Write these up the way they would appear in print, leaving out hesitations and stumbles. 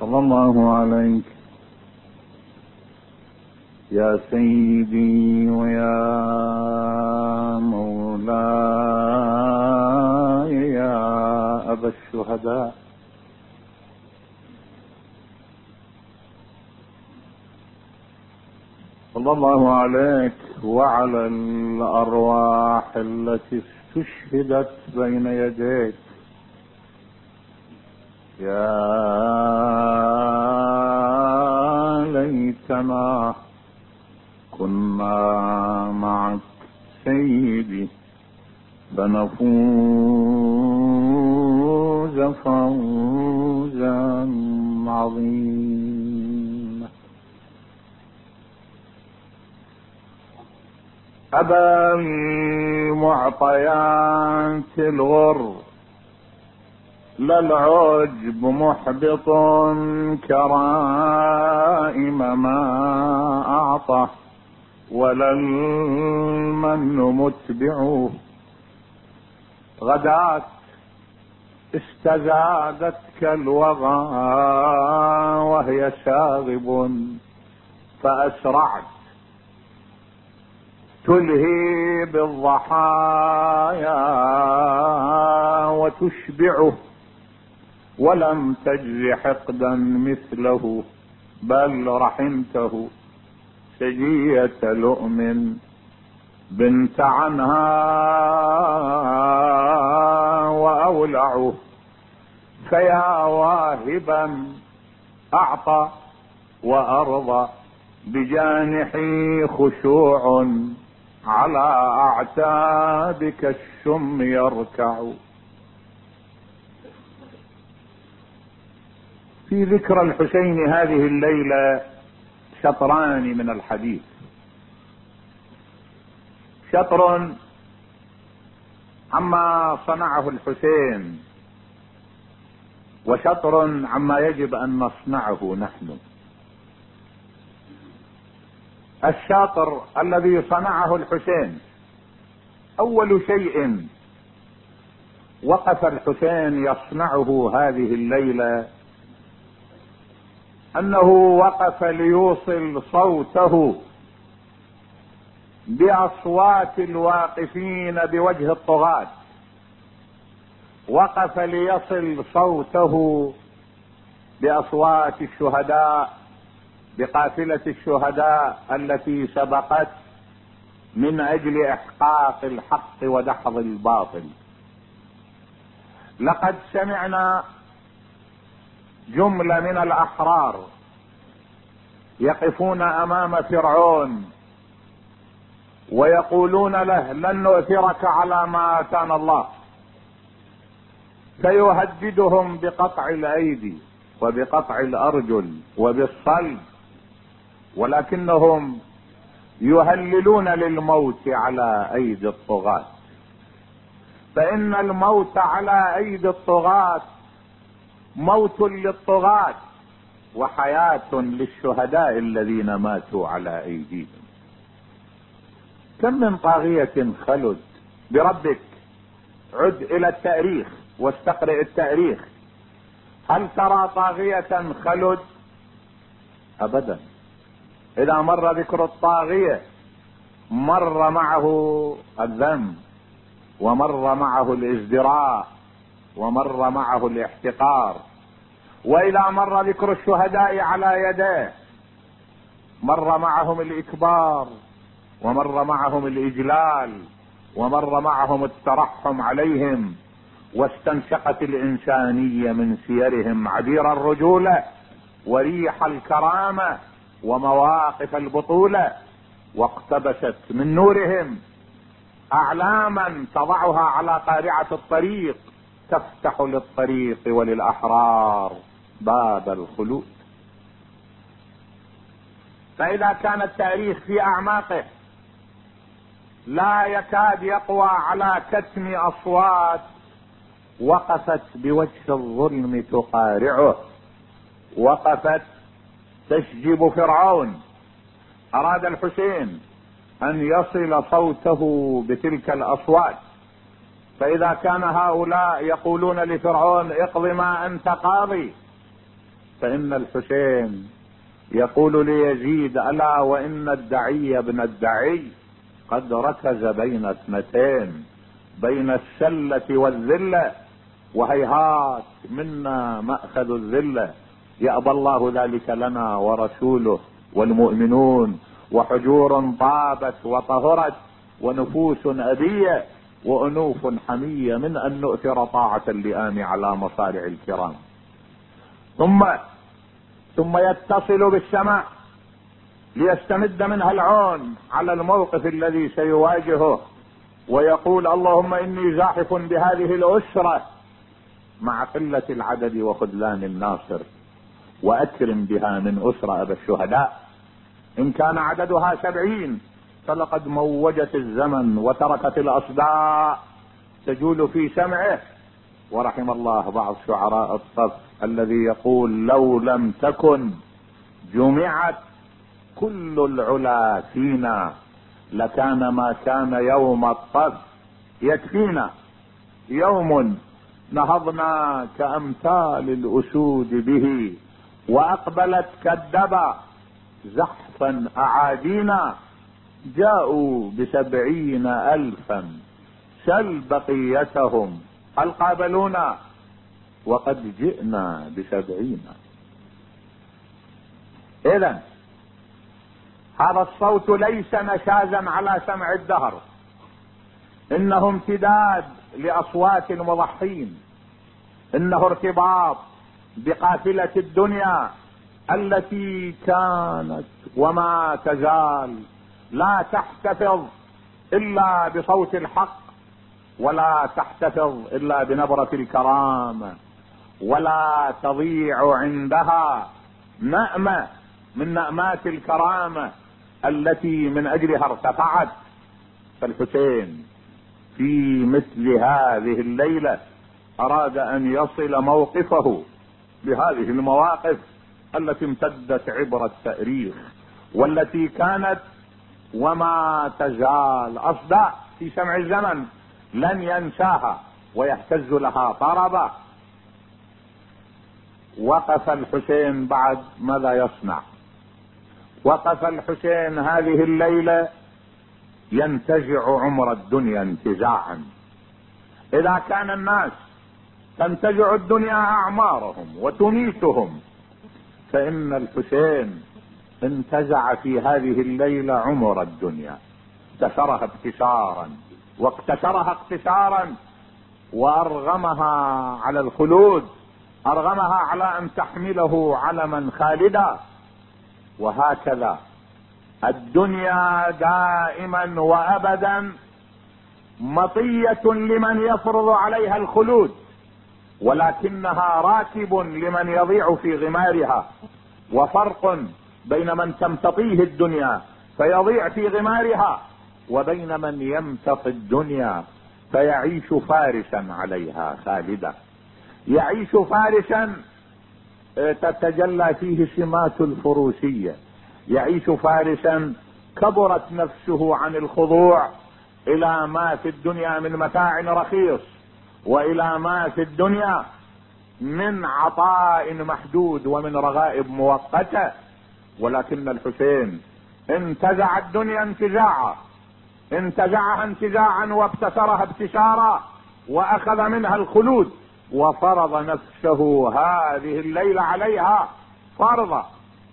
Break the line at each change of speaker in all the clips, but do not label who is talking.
صلى الله عليك يا سيدي ويا مولاي يا أبا الشهداء. صلى الله عليك وعلى الأرواح التي استشهدت بين يديك. يا ليتنا كنا معك سيدي فنفوز فوزا عظيما. أبا المعطيات الغر لا العجب محبط كرائم ما أعطى ولا المن متبعه. غدات استزادتك الوغى وهي شاغب فأسرعت تلهي بالضحايا وتشبعه ولم تجز حقدا مثله بل رحمته سجية لؤم بنت عنها وأولعه. فيا واهبا أعطى وأرضى بجانحي خشوع على أعتابك الشم يركع. في ذكرى الحسين هذه الليلة شطران من الحديث. شطر عما صنعه الحسين وشطر عما يجب أن نصنعه نحن. الشاطر الذي صنعه الحسين، أول شيء وقف الحسين يصنعه هذه الليلة أنه وقف ليوصل صوته بأصوات الواقفين بوجه الطغاة. وقف ليصل صوته بأصوات الشهداء، بقافلة الشهداء التي سبقت من أجل إحقاق الحق ودحض الباطل. لقد سمعنا جملة من الأحرار يقفون أمام فرعون ويقولون له لن نؤثرك على ما آتانا الله، فيهددهم بقطع الأيدي وبقطع الأرجل وبالصلب، ولكنهم يهللون للموت على أيدي الطغاة. فإن الموت على أيدي الطغاة موت للطغاة وحياة للشهداء الذين ماتوا على أيديهم. كم من طاغية خلد بربك. عد إلى التاريخ واستقرئ التاريخ. هل ترى طاغية خلد؟ أبدا. إذا مر ذكر الطاغية مر معه الذنب ومر معه الازدراء ومر معه الاحتقار. وإذا مر ذكر الشهداء على يديه مر معهم الإكبار ومر معهم الإجلال ومر معهم الترحم عليهم، واستنشقت الإنسانية من سيرهم عبير الرجولة وريح الكرامة ومواقف البطولة، واقتبست من نورهم أعلاما تضعها على قارعة الطريق تفتح للطريق وللأحرار باب الخلود. فإذا كان التاريخ في أعماقه لا يكاد يقوى على كتم أصوات وقفت بوجه الظلم تقارعه، وقفت تشجب فرعون. أراد الحسين أن يصل صوته بتلك الأصوات، فإذا كان هؤلاء يقولون لفرعون اقض ما أنت قاضي، فإن الحسين يقول ليزيد: ألا وإن الدعي ابن الدعي قد ركز بين اثنتين، بين السلة والذلة، وهيهات منا مأخذ الذلة، يأبى الله ذلك لنا ورسوله والمؤمنون، وحجور طابت وطهرت، ونفوس أبية، وأنوف حمية، من أن نؤثر طاعة اللئام على مصارع الكرام. ثم يتصل بالسماء ليستمد منها العون على الموقف الذي سيواجهه، ويقول: اللهم إني زاحف بهذه الأسرة مع قلة العدد وخذلان الناصر، وأكرم بها من أسرة أبا الشهداء. إن كان عددها 70 فلقد موجت الزمن وتركت الأصداء تجول في سمعه. ورحم الله بعض شعراء الصف الذي يقول: لو لم تكن جمعت كل العلا فينا لكان ما كان يوم الطف يكفينا. يوم نهضنا كأمثال الأسود به، وأقبلت كالدبا زحفا أعادينا، جاءوا 70,000 سل بقيتهم هل قابلونا، وقد جئنا 70. إذن هذا الصوت ليس نشازا على سمع الدهر، إنه امتداد لأصوات المضحين، إنه ارتباط بقافلة الدنيا التي كانت وما تزال لا تحتفظ إلا بصوت الحق، ولا تحتفظ إلا بنبرة الكرامة، ولا تضيع عندها نأمة من نأمات الكرامة التي من أجلها ارتفعت. فالحسين في مثل هذه الليلة أراد أن يصل موقفه بهذه المواقف التي امتدت عبر التاريخ، والتي كانت وما تزال أصداء في سمع الزمن لن ينساها ويهتز لها طربا. وقف الحسين بعد ماذا يصنع؟ وقف الحسين هذه الليلة ينتزع عمر الدنيا انتزاعا. إذا كان الناس تنتزع الدنيا أعمارهم وتميتهم، فإن الحسين انتزع في هذه الليلة عمر الدنيا، اكتسرها ابتسارا واقتسرها اقتسارا، وأرغمها على الخلود، أرغمها على أن تحمله علما خالدا. وهكذا الدنيا دائما وأبدا مطية لمن يفرض عليها الخلود، ولكنها راكب لمن يضيع في غمارها. وفرق بين من تمتطيه الدنيا فيضيع في غمارها، وبين من يمتطي الدنيا فيعيش فارسا عليها خالدا. يعيش فارسا تتجلى فيه سمات الفروسية، يعيش فارسا كبرت نفسه عن الخضوع إلى ما في الدنيا من متاع رخيص، وإلى ما في الدنيا من عطاء محدود ومن رغائب مؤقتة. ولكن الحسين انتزع الدنيا انتزاعا، انتزعها انتزاعا وابتسرها ابتسارا، وأخذ منها الخلود، وفرض نفسه هذه الليلة عليها فرضا.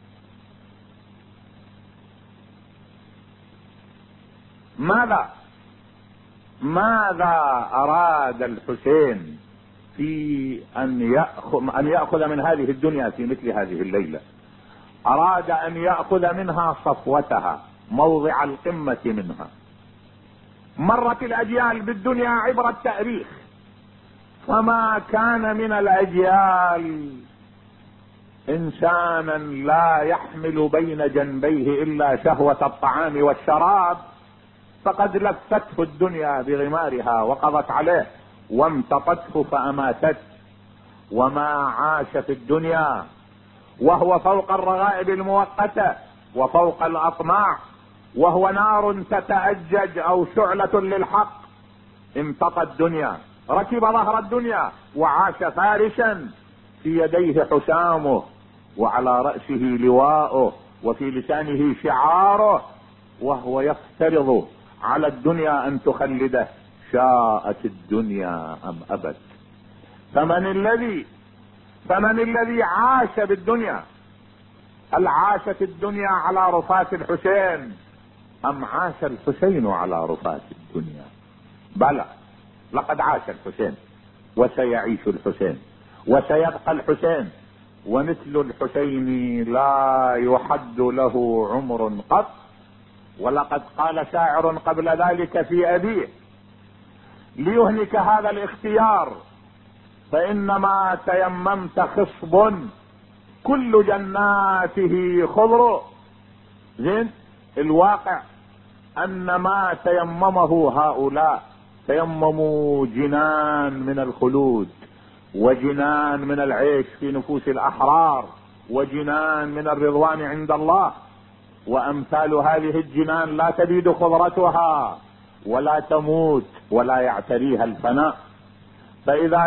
ماذا أراد الحسين في أن يأخذ من هذه الدنيا في مثل هذه الليلة؟ أراد أن يأخذ منها صفوتها، موضع القمة منها. مرت الأجيال بالدنيا عبر التاريخ، فما كان من الأجيال إنسانا لا يحمل بين جنبيه إلا شهوة الطعام والشراب، فقد لفته الدنيا بغمارها وقضت عليه وامتطته فأماتته. وما عاش في الدنيا وهو فوق الرغائب المؤقتة وفوق الأطماع، وهو نار تتأجج أو شعلة للحق. امتطى الدنيا، ركب ظهر الدنيا، وعاش فارسا في يديه حسامه وعلى رأسه لواءه وفي لسانه شعاره، وهو يفترض على الدنيا ان تخلده، شاءت الدنيا ام ابت. فمن الذي عاش بالدنيا؟ هل عاشت الدنيا على رفات الحسين ام عاش الحسين على رفات الدنيا؟ بلى، لقد عاش الحسين وسيعيش الحسين وسيبقى الحسين، ومثل الحسين لا يحد له عمر قط. ولقد قال شاعر قبل ذلك في أبيه: ليهنك هذا الاختيار فإنما تيممت خصب كل جناته خضر. زين، الواقع أن ما تيممه هؤلاء تيمموا جنان من الخلود، وجنان من العيش في نفوس الأحرار، وجنان من الرضوان عند الله. وأمثال هذه الجنان لا تبيد خضرتها ولا تموت ولا يعتريها الفناء. فإذا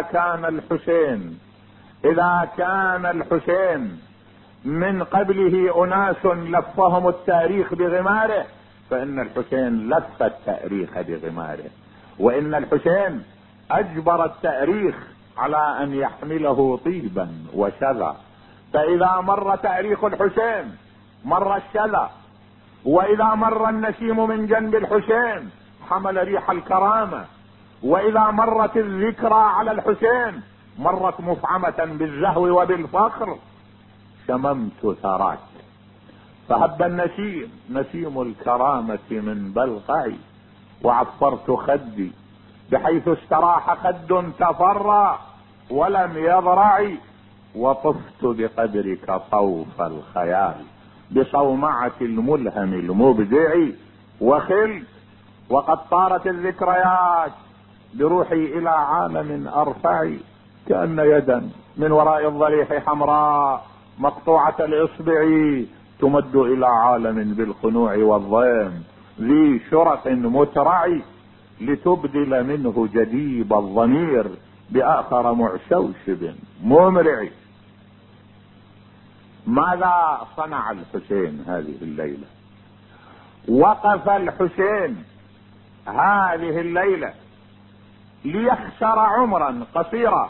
كان الحسين من قبله أناس لفهم التاريخ بغماره، فإن الحسين لف التاريخ بغماره، وإن الحسين أجبر التاريخ على أن يحمله طيبا وشذا. فإذا مر تاريخ الحسين مر الشذا، وإذا مر النسيم من جنب الحسين حمل ريح الكرامة، وإذا مرت الذكرى على الحسين مرت مفعمة بالزهو وبالفخر. شممت ثراك فهب النسيم نسيم الكرامة من بلقعي، وعفرت خدي بحيث استراح خد تفرى ولم يضرعي، وطفت بقدرك طوف الخيال بصومعة الملهم المبدع، وخلت وقد طارت الذكريات بروحي إلى عالم أرفع، كأن يدا من وراء الضريح حمراء مقطوعة الإصبع تمد إلى عالم بالخنوع والضيم ذي شرق مترع، لتبدل منه جديب الضمير بآخر معشوشب ممرع. ماذا صنع الحسين هذه الليلة؟ وقف الحسين هذه الليلة ليخسر عمرا قصيرا،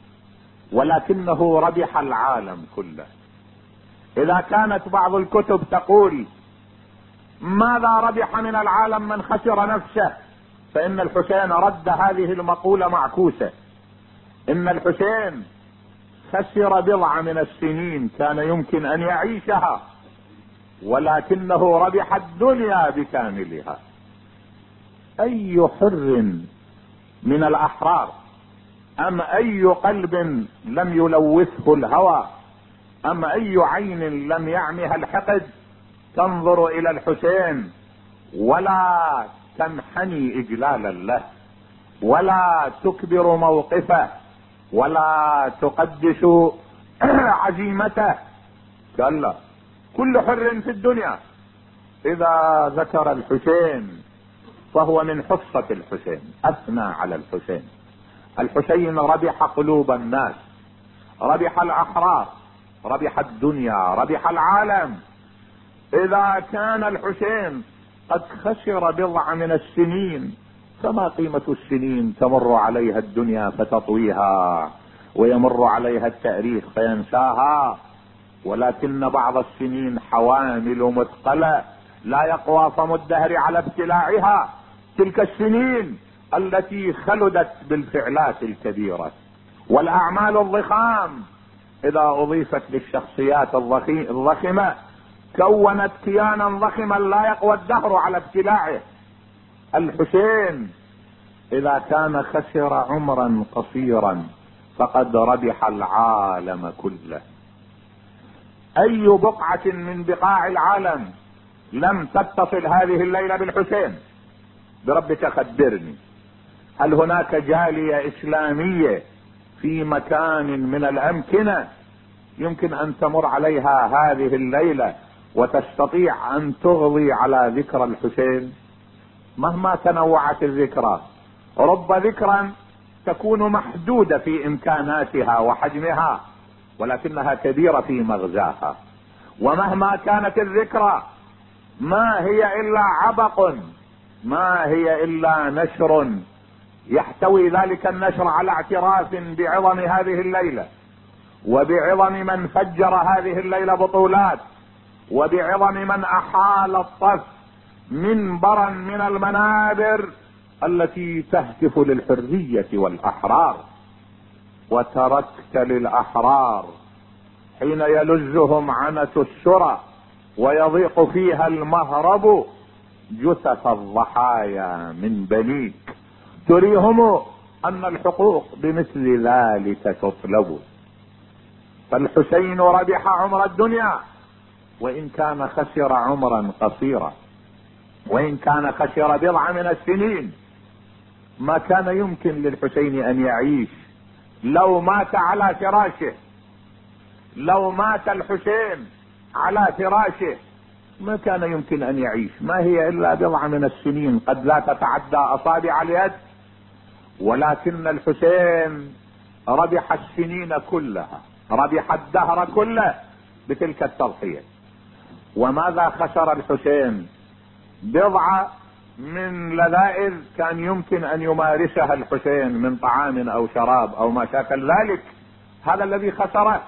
ولكنه ربح العالم كله. إذا كانت بعض الكتب تقول ماذا ربح من العالم من خسر نفسه، فإن الحسين رد هذه المقولة معكوسة. إن الحسين خسر بضع من السنين كان يمكن أن يعيشها، ولكنه ربح الدنيا بكاملها. أي حر من الأحرار، أم أي قلب لم يلوثه الهوى، أم أي عين لم يعمها الحقد تنظر إلى الحسين ولا تنحني إجلالا له، ولا تكبر موقفه، ولا تقدس عزيمته؟ كلا، كل حر في الدنيا إذا ذكر الحسين فهو من حصة الحسين، أثنى على الحسين. الحسين ربح قلوب الناس، ربح الأحرار، ربح الدنيا، ربح العالم. إذا كان الحسين قد خسر بضع من السنين، فما قيمة السنين تمر عليها الدنيا فتطويها، ويمر عليها التاريخ فينساها؟ ولكن بعض السنين حوامل مثقلة لا يقوى فم الدهر على ابتلاعها. تلك السنين التي خلدت بالفعلات الكبيرة والأعمال الضخام، إذا أضيفت للشخصيات الضخمة كونت كيانا ضخما لا يقوى الدهر على ابتلاعه. الحسين إذا كان خسر عمرا قصيرا فقد ربح العالم كله. أي بقعة من بقاع العالم لم تتصل هذه الليلة بالحسين؟ بربك خبرني، هل هناك جالية إسلامية في مكان من الأمكنة يمكن أن تمر عليها هذه الليلة وتستطيع أن تغضي على ذكرى الحسين؟ مهما تنوعت الذكرى، رب ذكرى تكون محدودة في إمكاناتها وحجمها، ولكنها كبيرة في مغزاها. ومهما كانت الذكرى ما هي الا عبق، ما هي الا نشر يحتوي ذلك النشر على اعتراف بعظم هذه الليلة، وبعظم من فجر هذه الليلة بطولات، وبعظم من احال الطف منبرا من المنابر التي تهتف للحرية والاحرار. وتركت للاحرار حين يلزهم عنة السرى ويضيق فيها المهرب جثث الضحايا من بنيك، تريهم ان الحقوق بمثل ذلك تطلب. فالحسين ربح عمر الدنيا وان كان خسر عمرا قصيرا، وان كان خسر بضع من السنين. ما كان يمكن للحسين ان يعيش لو مات على فراشه، لو مات الحسين على فراشه ما كان يمكن ان يعيش. ما هي الا بضع من السنين قد لا تتعدى اصابع اليد، ولكن الحسين ربح السنين كلها، ربح الدهر كله بتلك التضحية. وماذا خسر الحسين؟ بضع من لذائذ كان يمكن ان يمارسها الحسين من طعام او شراب او ما شاكل ذلك، هذا الذي خسره.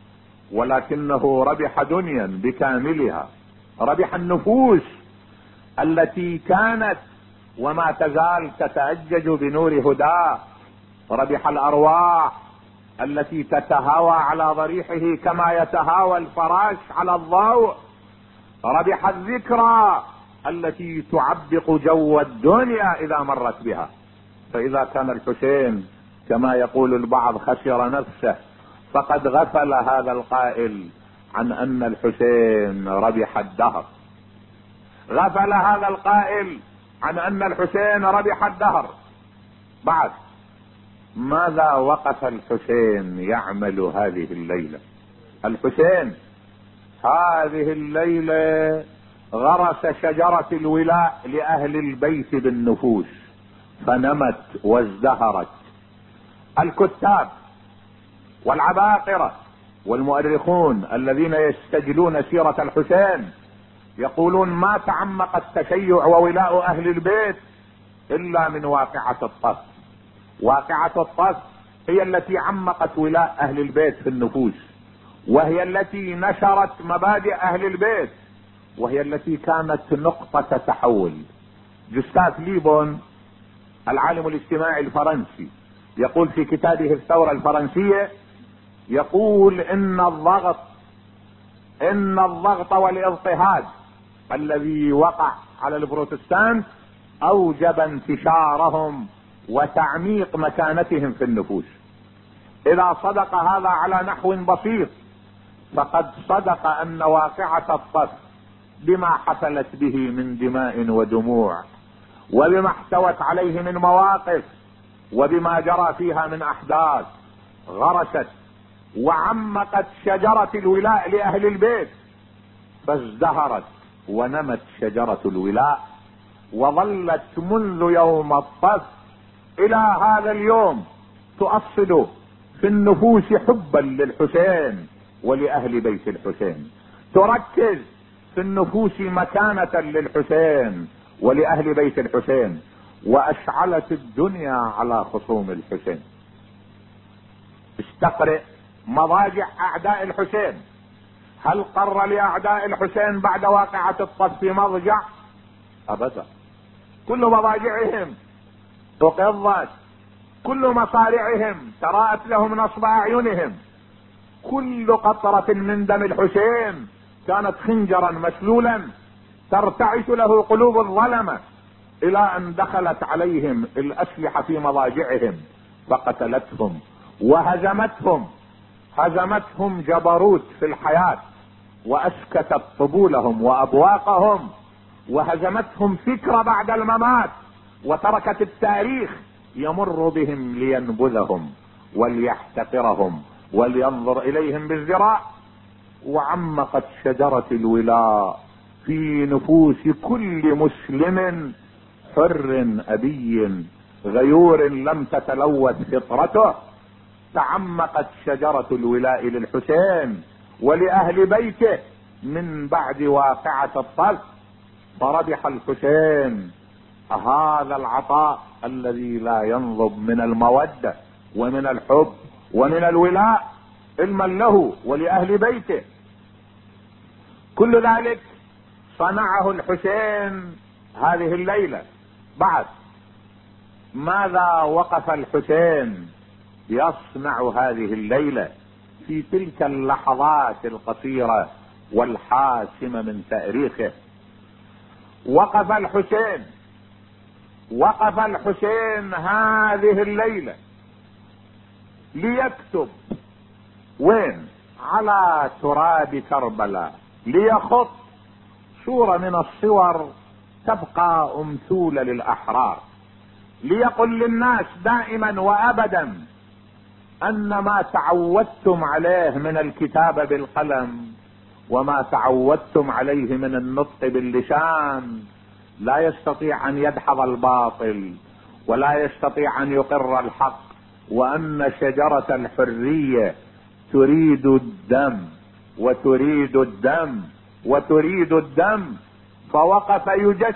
ولكنه ربح دنيا بكاملها، ربح النفوس التي كانت وما تزال تتأجج بنور هداه، ربح الارواح التي تتهاوى على ضريحه كما يتهاوى الفراش على الضوء، ربح الذكرى التي تعبق جو الدنيا اذا مرت بها. فاذا كان الحسين كما يقول البعض خسر نفسه، فقد غفل هذا القائل عن ان الحسين ربح الدهر. غفل هذا القائل عن ان الحسين ربح الدهر. بعد ماذا وقف الحسين يعمل هذه الليلة؟ الحسين هذه الليلة غرس شجرة الولاء لأهل البيت بالنفوس فنمت وازدهرت. الكتاب والعباقرة والمؤرخون الذين يستجلون سيرة الحسين يقولون ما تعمق التشيع وولاء أهل البيت إلا من واقعة الطف. واقعة الطف هي التي عمقت ولاء أهل البيت في النفوس، وهي التي نشرت مبادئ أهل البيت، وهي التي كانت نقطة تحول. جوستاف ليبون العالم الاجتماعي الفرنسي يقول في كتابه الثورة الفرنسية، يقول ان الضغط والاضطهاد الذي وقع على البروتستانت اوجب انتشارهم وتعميق مكانتهم في النفوس. اذا صدق هذا على نحو بسيط فقد صدق ان واقعة الطف بما حصلت به من دماء ودموع، وبما احتوت عليه من مواقف، وبما جرى فيها من احداث، غرست وعمقت شجرة الولاء لأهل البيت، فازدهرت ونمت شجرة الولاء، وظلت منذ يوم الطف إلى هذا اليوم تؤصل في النفوس حبا للحسين ولأهل بيت الحسين، تركز في النفوس مكانة للحسين ولأهل بيت الحسين، وأشعلت الدنيا على خصوم الحسين. استقرئ مضاجع اعداء الحسين. هل قر لاعداء الحسين بعد واقعة الطف مضجع؟ ابدا. كل مضاجعهم تقضت، كل مصارعهم تراءت لهم نصب اعينهم، كل قطرة من دم الحسين كانت خنجرا مسلولا ترتعش له قلوب الظلمة، الى ان دخلت عليهم الاسلحة في مضاجعهم فقتلتهم وهزمتهم. هزمتهم جبروت في الحياة، واسكتت طبولهم وابواقهم، وهزمتهم فكرة بعد الممات، وتركت التاريخ يمر بهم لينبذهم وليحتقرهم ولينظر اليهم بالذراع. وعمقت شجرة الولاء في نفوس كل مسلم حر ابي غيور لم تتلوث فطرته، تعمقت شجرة الولاء للحسين ولأهل بيته من بعد واقعة الطرف، فربح الحسين هذا العطاء الذي لا ينضب من المودة ومن الحب ومن الولاء علما له ولأهل بيته. كل ذلك صنعه الحسين هذه الليلة. بعد ماذا وقف الحسين يصنع هذه الليلة في تلك اللحظات القصيرة والحاسمة من تاريخه؟ وقف الحسين هذه الليلة ليكتب وين؟ على تراب كربلاء، ليخط صورة من الصور تبقى أمثولة للأحرار، ليقل للناس دائما وأبدا أن ما تعودتم عليه من الكتابة بالقلم وما تعودتم عليه من النطق باللسان لا يستطيع أن يدحض الباطل ولا يستطيع أن يقر الحق، وأن شجرة الحرية تريد الدم وتريد الدم وتريد الدم. فوقف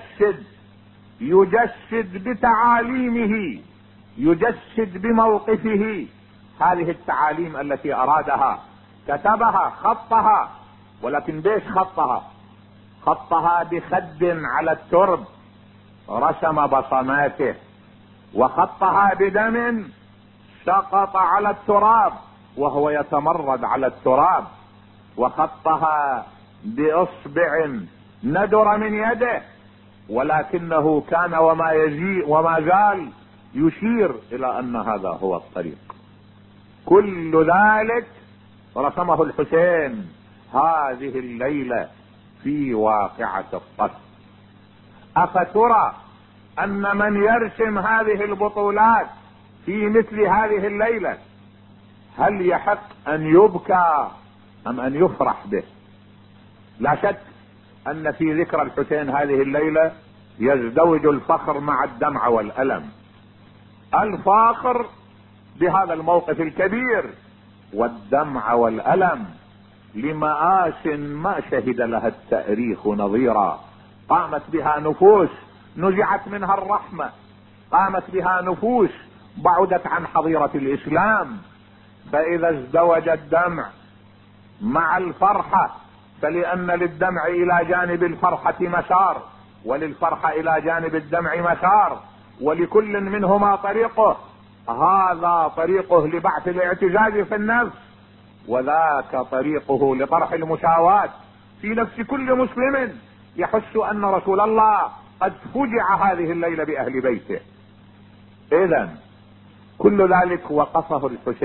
يجسد بتعاليمه، يجسد بموقفه هذه التعاليم التي أرادها، كتبها، خطها. ولكن بيش خطها بخد على الترب رسم بصماته، وخطها بدم سقط على التراب وهو يتمرد على التراب، وخطها بإصبع ندر من يده، ولكنه كان وما زال يشير إلى أن هذا هو الطريق. كل ذلك رسمه الحسين هذه الليلة في واقعة الطرف. أفترى أن من يرسم هذه البطولات في مثل هذه الليلة هل يحق أن يبكى أم أن يفرح به؟ لا شك أن في ذكرى الحسين هذه الليلة يزدوج الفخر مع الدمع والألم. الفاخر بهذا الموقف الكبير والدمع والألم لمآس ما شهد لها التاريخ نظيرا. قامت بها نفوس نزعت منها الرحمة، قامت بها نفوس بعدت عن حظيرة الإسلام. فإذا ازدوج الدمع مع الفرحة، فلأن للدمع إلى جانب الفرحة مسار، وللفرحة إلى جانب الدمع مسار، ولكل منهما طريقه. هذا طريقه لبعث الاعتزاز في النفس، وذاك طريقه لطرح المساواة في نفس كل مسلم يحس أن رسول الله قد فجع هذه الليلة بأهل بيته. إذن كل ذلك وقف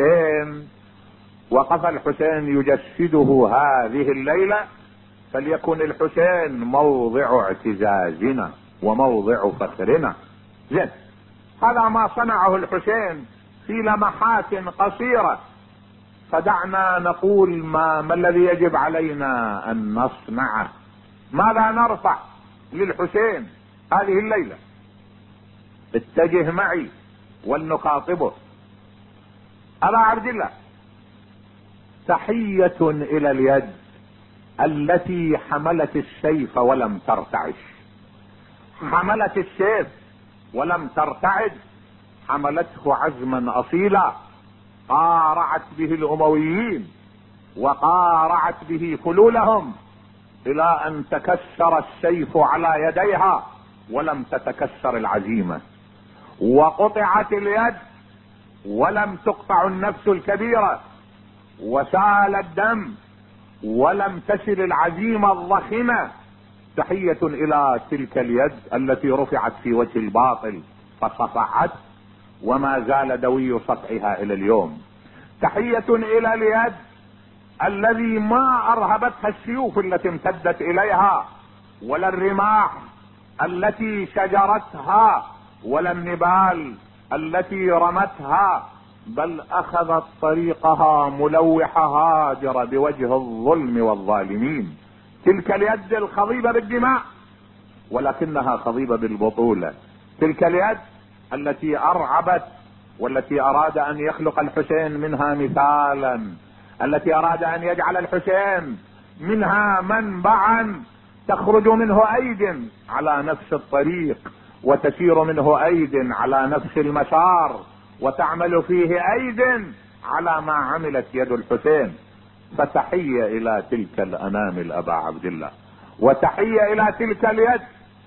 الحسين يجسده هذه الليلة، فليكن الحسين موضع اعتزازنا وموضع فخرنا. زين، هذا ما صنعه الحسين في لمحات قصيرة، فدعنا نقول ما الذي يجب علينا أن نصنعه. ماذا نرفع للحسين هذه الليلة؟ اتجه معي ولنخاطبه. أبا عبد الله، تحية إلى اليد التي حملت السيف ولم ترتعش. حملت السيف ولم ترتعد، حملته عزما أصيلا، قارعت به الأمويين وقارعت به فلولهم إلى أن تكسر السيف على يديها ولم تتكسر العزيمة، وقطعت اليد ولم تقطع النفس الكبيرة، وسال الدم ولم تسل العزيمة الضخمة. تحية إلى تلك اليد التي رفعت في وجه الباطل فصفعت وما زال دوي صفعها إلى اليوم. تحية إلى اليد الذي ما أرهبتها السيوف التي امتدت إليها، ولا الرماح التي شجرتها، ولا النبال التي رمتها، بل أخذت طريقها ملوحة هاجر بوجه الظلم والظالمين. تلك اليد الخضيبة بالدماء ولكنها خضيبة بالبطولة. تلك اليد التي أرعبت والتي اراد ان يخلق الحسين منها مثالا، التي اراد ان يجعل الحسين منها منبعا تخرج منه ايد على نفس الطريق وتسير منه ايد على نفس المسار وتعمل فيه ايد على ما عملت يد الحسين. فتحية الى تلك الانامل ابا عبد الله، وتحية الى تلك اليد،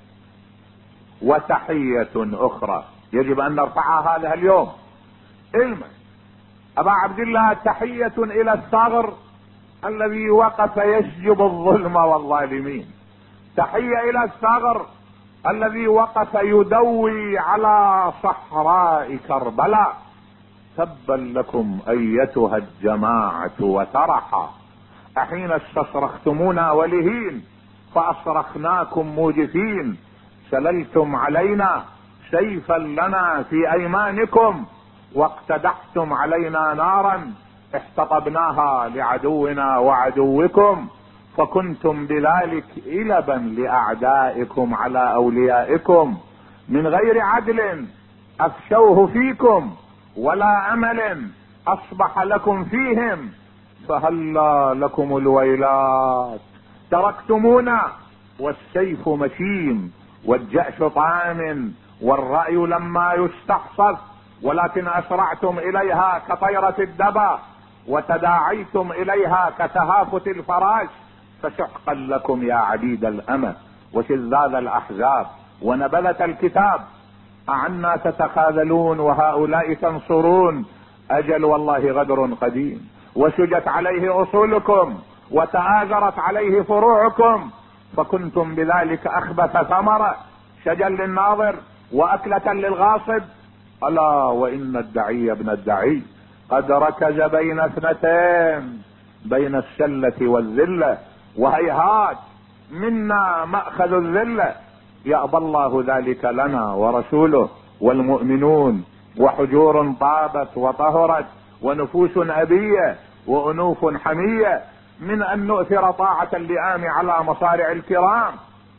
وتحية اخرى يجب ان نرفعها هذا اليوم. علما ابا عبد الله، تحية الى الثغر الذي وقف يشجب الظلم والظالمين، تحية الى الثغر الذي وقف يدوي على صحراء كربلاء. تبا لكم ايتها الجماعة وترحا، احين استصرختمونا ولهين فاصرخناكم موجفين، سللتم علينا سيفا لنا في ايمانكم، واقتدحتم علينا نارا احتطبناها لعدونا وعدوكم، فكنتم بذلك إلبا لأعدائكم على أوليائكم، من غير عدل أفشوه فيكم ولا أمل أصبح لكم فيهم، فهلا لكم الويلات، تركتمونا والسيف مشيم والجأش طعام والرأي لما يستحصف، ولكن أسرعتم إليها كطيرة الدبا وتداعيتم إليها كتهافت الفراش، فشقا لكم يا عبيد الأمة وشذاذ الأحزاب ونبذة الكتاب، أعنا تتخاذلون وهؤلاء تنصرون؟ أجل والله غدر قديم، وشجت عليه أصولكم وتآزرت عليه فروعكم، فكنتم بذلك أخبث ثمرة، شجا للناظر وأكلة للغاصب. ألا وإن الدعي ابن الدعي قد ركز بين اثنتين، بين السلة والذلة، وهيهات منا مأخذ الذلة، يأبى الله ذلك لنا ورسوله والمؤمنون، وحجور طابت وطهرت ونفوس أبية وأنوف حمية من أن نؤثر طاعة اللئام على مصارع الكرام.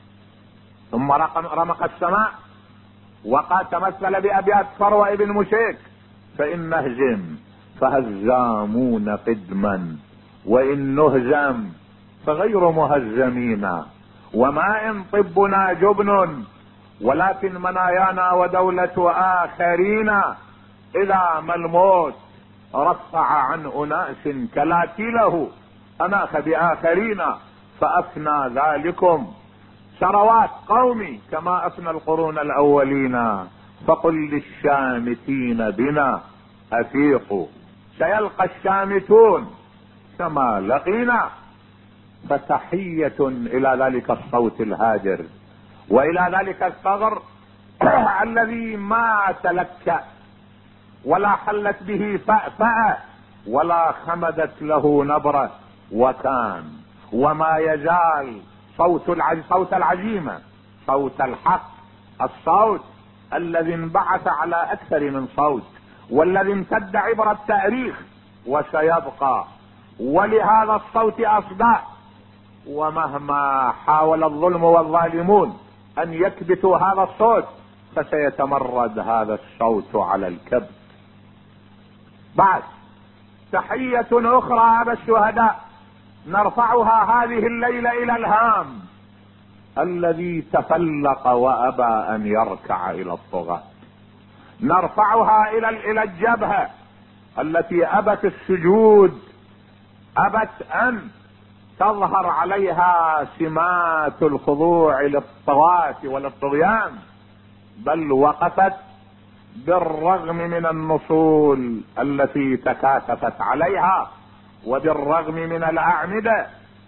ثم رمق السماء وقد تمثل بأبيات فروة ابن مشيك: فإن نهزم فهزامون قدما، وإن نهزم فغير مهزمين، وما إن طبنا جبن، ولكن منايانا ودولة آخرين، إذا ما الموت رفع عن أناس كلاكله أناخ بآخرين، فأفنى ذلكم ثروات قومي كما أفنى القرون الأولين، فقل للشامتين بنا أفيقوا، سيلقى الشامتون كما لقينا. فتحية إلى ذلك الصوت الهاجر وإلى ذلك الثغر الذي ما تلكأ ولا حلت به فأفأة ولا خمدت له نبرة، وكان وما يزال صوت العزيمة، صوت الحق، الصوت الذي انبعث على أكثر من صوت، والذي امتد عبر التاريخ وسيبقى، ولهذا الصوت أصداء. ومهما حاول الظلم والظالمون أن يكبتوا هذا الصوت فسيتمرد هذا الصوت على الكبت. بعد تحية أخرى أبا الشهداء نرفعها هذه الليلة إلى الهام الذي تفلق وأبى أن يركع إلى الطغاة، نرفعها إلى الجبهة التي أبت السجود، أبت أن تظهر عليها سمات الخضوع للطغاة وللطغيان، بل وقفت بالرغم من النصول التي تكاثفت عليها، وبالرغم من الأعمدة،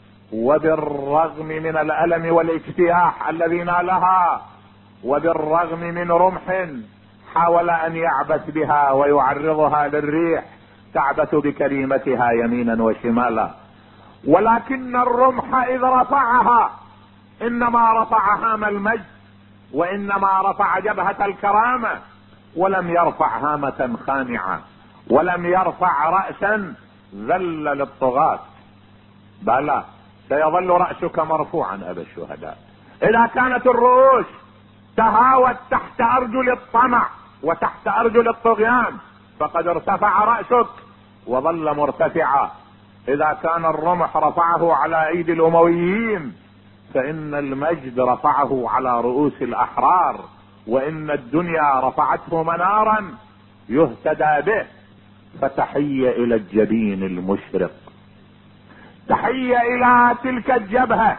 وبالرغم من الألم والاجتياح الذي نالها، وبالرغم من رمح حاول أن يعبث بها ويعرضها للريح تعبث بكريمتها يمينا وشمالا، ولكن الرمح إذ رفعها إنما رفع هام المجد، وإنما رفع جبهة الكرامة، ولم يرفع هامة خانعة، ولم يرفع رأسا ذل للطغاة. بلى، سيظل رأسك مرفوعا أبا الشهداء. إذا كانت الرؤوس تهاوت تحت أرجل الطمع وتحت أرجل الطغيان، فقد ارتفع رأسك وظل مرتفعا. اذا كان الرمح رفعه على ايدي الامويين فان المجد رفعه على رؤوس الاحرار، وان الدنيا رفعته منارا يهتدى به. فتحية الى الجبين المشرق، تحية الى تلك الجبهة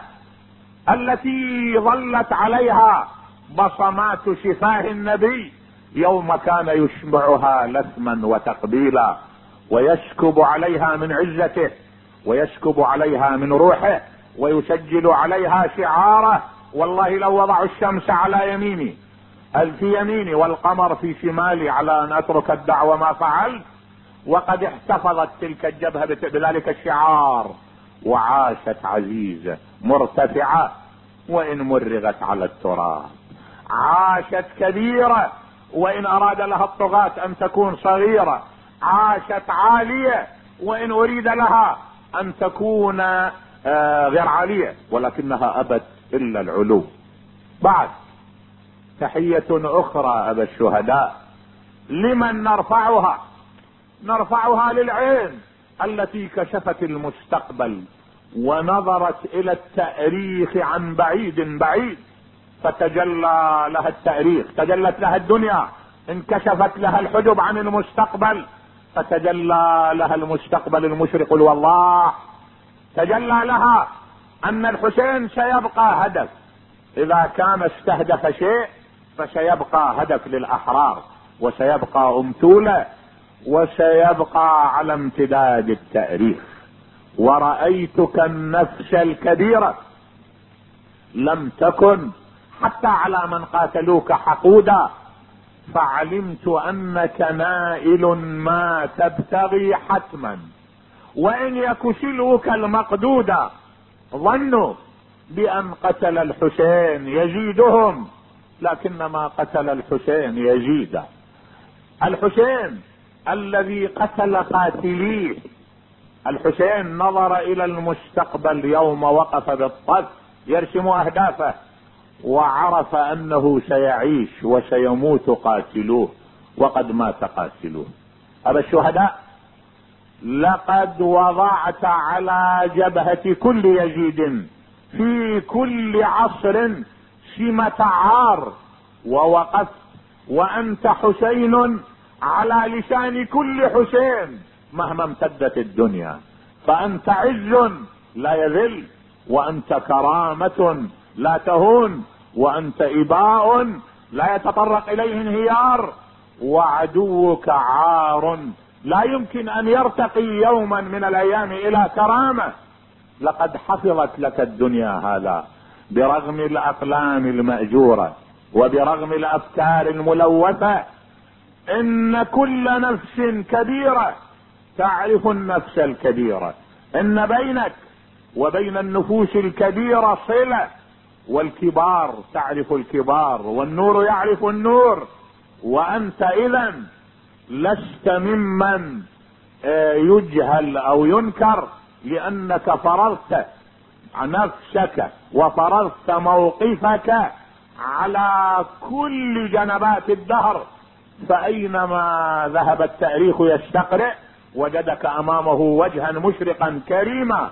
التي ظلت عليها بصمات شفاه النبي يوم كان يشبعها لثما وتقبيلا، ويشكب عليها من عزته، ويشكب عليها من روحه، ويسجل عليها شعاره: والله لو وضعوا الشمس على يميني في يميني والقمر في شمالي على ان اترك الدعوة ما فعلت. وقد احتفظت تلك الجبهة بذلك الشعار، وعاشت عزيزة مرتفعة وان مرغت على التراب، عاشت كبيرة وان اراد لها الطغاة ان تكون صغيرة، عاشت عالية وان اريد لها ان تكون غير عالية، ولكنها ابت الا العلو. بعد تحية اخرى ابا الشهداء، لمن نرفعها؟ نرفعها للعين التي كشفت المستقبل ونظرت الى التاريخ عن بعيد بعيد، فتجلى لها التاريخ، تجلت لها الدنيا، انكشفت لها الحجب عن المستقبل، فتجلى لها المستقبل المشرق الوضاح. تجلى لها ان الحسين سيبقى هدف، اذا كان استهدف شيء فسيبقى هدف للاحرار، وسيبقى امثولة، وسيبقى على امتداد التاريخ. ورأيتك النفس الكبيرة لم تكن حتى على من قاتلوك حقودا، فعلمت انك نائل ما تبتغي حتما، وان يك سلوك المقدودا. ظنوا بان قتل الحسين يزيدهم، لكن ما قتل الحسين يزيد. الحسين الذي قتل قاتليه، الحسين نظر الى المستقبل يوم وقف بالطف يرسم اهدافه، وعرف انه سيعيش وسيموت قاتلوه، وقد مات قاتلوه. ابا الشهداء، لقد وضعت على جبهة كل يزيد في كل عصر سمة عار، ووقفت وانت حسين على لسان كل حسين مهما امتدت الدنيا، فانت عز لا يذل، وانت كرامة لا تهون، وانت اباء لا يتطرق اليه انهيار، وعدوك عار لا يمكن ان يرتقي يوما من الايام الى كرامة. لقد حفظت لك الدنيا هذا برغم الاقلام المأجورة وبرغم الافكار الملوثة. ان كل نفس كبيرة تعرف النفس الكبيرة، ان بينك وبين النفوس الكبيرة صلة، والكبار تعرف الكبار، والنور يعرف النور. وانت اذا لست ممن يجهل او ينكر، لانك فرضت نفسك وفرضت موقفك على كل جنبات الدهر. فاينما ذهب التاريخ يستقرئ وجدك امامه وجها مشرقا كريما.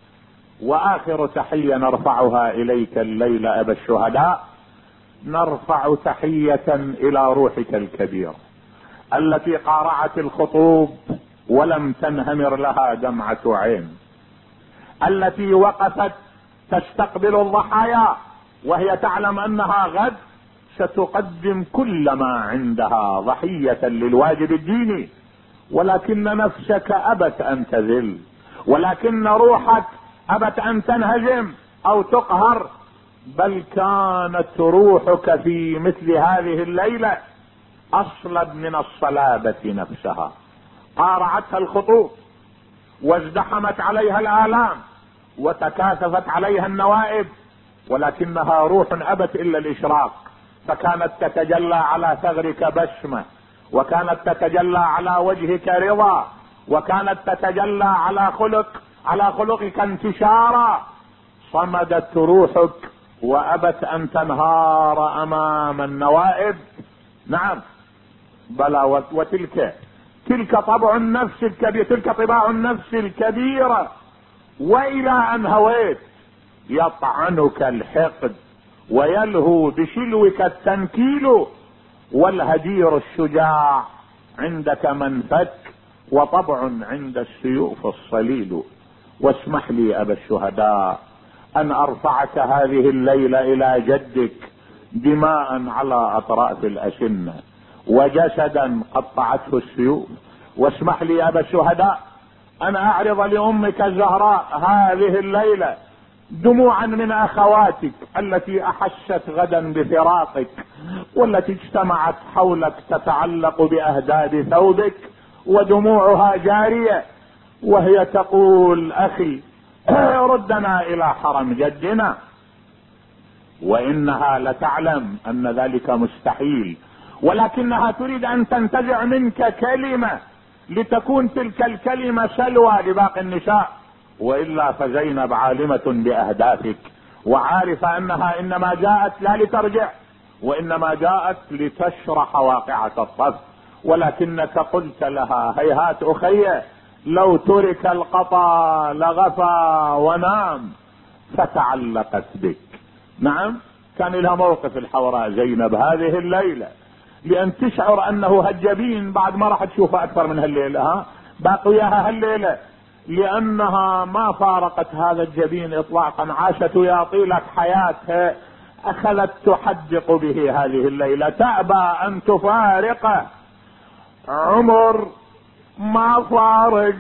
واخر تحية نرفعها اليك الليلة ابا الشهداء، نرفع تحية الى روحك الكبيرة التي قارعت الخطوب ولم تنهمر لها دمعة عين، التي وقفت تستقبل الضحايا وهي تعلم انها غد ستقدم كل ما عندها ضحية للواجب الديني، ولكن نفسك ابت ان تذل، ولكن روحك ابت ان تنهزم او تقهر. بل كانت روحك في مثل هذه الليلة اصلب من الصلابة نفسها، قارعتها الخطوب وازدحمت عليها الآلام وتكاثفت عليها النوائب، ولكنها روح ابت الا الاشراق، فكانت تتجلى على ثغرك بسمة، وكانت تتجلى على وجهك رضا، وكانت تتجلى على خلقك انتشارا. صمدت روحك وابت ان تنهار امام النوائب. نعم بلى، وتلك تلك طبع النفس الكبير، تلك طباع النفس الكبيرة. والى ان هويت يطعنك الحقد ويلهو بشلوك التنكيل، والهدير الشجاع عندك منفك، وطبع عند السيوف الصليل. واسمح لي ابا الشهداء ان ارفعك هذه الليلة الى جدك دماء على اطراف الاشنة وجسدا قطعته السيوف. واسمح لي ابا الشهداء ان اعرض لامك الزهراء هذه الليلة دموعا من اخواتك التي احست غدا بفراقك، والتي اجتمعت حولك تتعلق باهداب ثوبك، ودموعها جارية وهي تقول: اخي ردنا الى حرم جدنا. وانها لتعلم ان ذلك مستحيل، ولكنها تريد ان تنتزع منك كلمة لتكون تلك الكلمة سلوى لباقي النساء، والا فزينب عالمة باهدافك وعارفة انها انما جاءت لا لترجع، وانما جاءت لتشرح واقعة الصف. ولكنك قلت لها: هيهات اخي، لو ترك القطا لغفى ونام، فتعلقت بك. نعم، كان لها موقف الحوراء زينب هذه الليلة، لان تشعر انه هالجبين بعد ما راح تشوفه اكثر من هالليلة، باقي وياها هالليلة، لانها ما فارقت هذا الجبين اطلاقا، عاشت ويا طيلة حياتها، اخذت تحدق به هذه الليلة، تأبى ان تفارقه. عمر ما فارق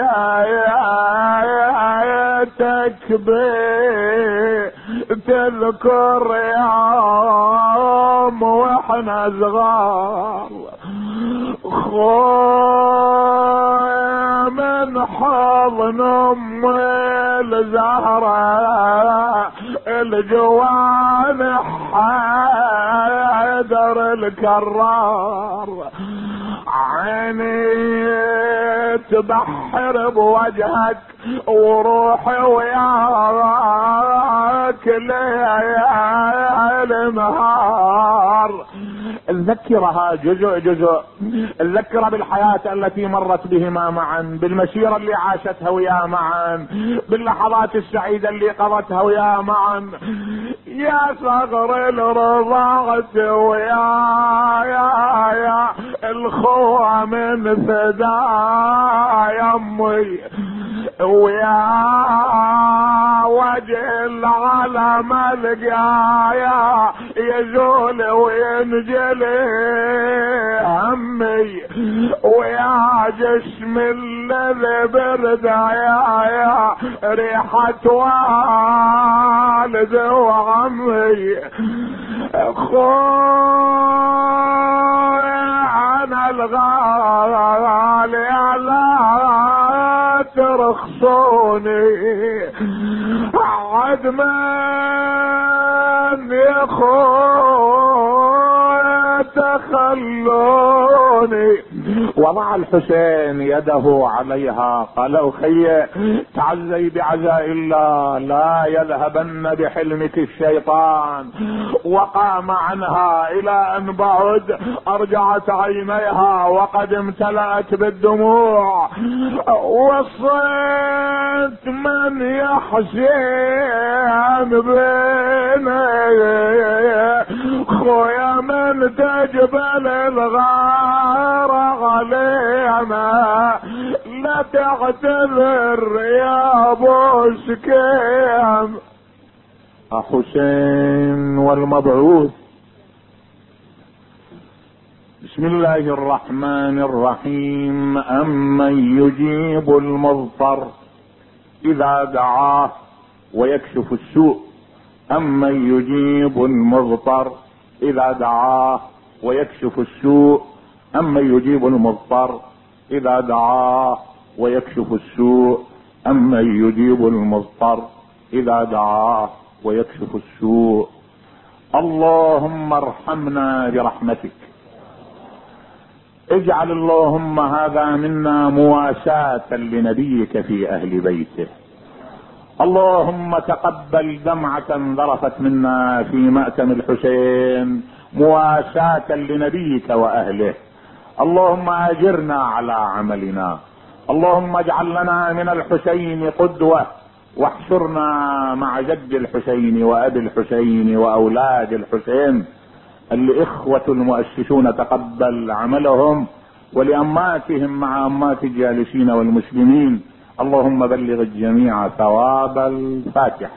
تكبي تذكر يوم واحنا صغار، خويا من حضن ام الزهراء الجوان حيدر الكرار، عيني تبحر بوجهك وروحي وياك ليالي نهار. نذكرها جزء جزء، نذكرها بالحياة التي مرت بهما معا، بالمسيرة اللي عاشتها وياه معا، باللحظات السعيدة اللي قضتها وياه معا. يا صغر الرضاعة ويا الخوة من فدا يمي، ويا وجه العالم القايا يزول وينجلي همي، ويا جسم الذي برد يا ريحة والد وعمي. انا الغالي لا ترخصوني، عد من يخون تخلوني. وضع الحسين يده عليها قال: اخي تعزي بعزاء الله لا يذهبن بحلمك الشيطان. وقام عنها الى ان بعد، ارجعت عينيها وقد امتلأت بالدموع. وصيت من يحسين بيني، خويا من تجبل الغار علينا، لا تعتذر يا ابو سكيم. حسين والمبعوث. بسم الله الرحمن الرحيم. أمن يجيب المضطر إذا دعاه ويكشف السوء، أمن يجيب المضطر إذا دعاه ويكشف السوء، أمن يجيب المضطر إذا دعاه ويكشف السوء، أمن يجيب المضطر إذا دعاه ويكشف السوء. اللهم ارحمنا برحمتك، اجعل اللهم هذا منا مواساة لنبيك في اهل بيته. اللهم تقبل دمعة ذرفت منا في مأتم الحسين مواساة لنبيك واهله. اللهم اجرنا على عملنا. اللهم اجعل لنا من الحسين قدوة، واحشرنا مع جد الحسين وابي الحسين واولاد الحسين. الاخوة المؤسسون تقبل عملهم، ولأماتهم مع أمات الجالسين والمسلمين. اللهم بلغ الجميع ثواب الفاتحة.